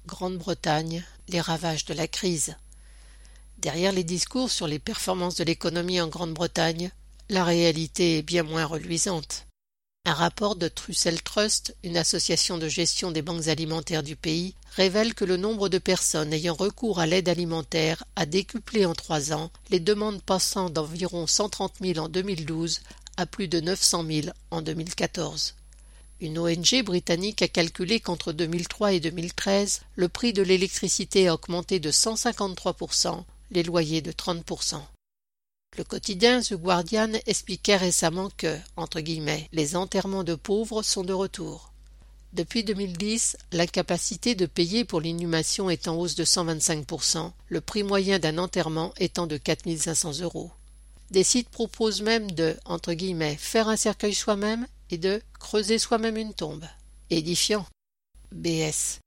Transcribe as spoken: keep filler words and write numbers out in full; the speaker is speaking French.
Grande-Bretagne, les ravages de la crise. Derrière les discours sur les performances de l'économie en Grande-Bretagne, la réalité est bien moins reluisante. Un rapport de Trussell Trust, une association de gestion des banques alimentaires du pays, révèle que le nombre de personnes ayant recours à l'aide alimentaire a décuplé en trois ans, les demandes passant d'environ cent trente mille en deux mille douze à plus de neuf cent mille en deux mille quatorze. Une O N G britannique a calculé qu'entre deux mille trois et deux mille treize, le prix de l'électricité a augmenté de cent cinquante-trois pour cent, les loyers de trente pour cent. Le quotidien The Guardian expliquait récemment que, entre guillemets, les enterrements de pauvres sont de retour. Depuis deux mille dix, l'incapacité de payer pour l'inhumation est en hausse de cent vingt-cinq pour cent, le prix moyen d'un enterrement étant de quatre mille cinq cents euros. Des sites proposent même de, entre guillemets, faire un cercueil soi-même et de creuser soi-même une tombe. Édifiant. B S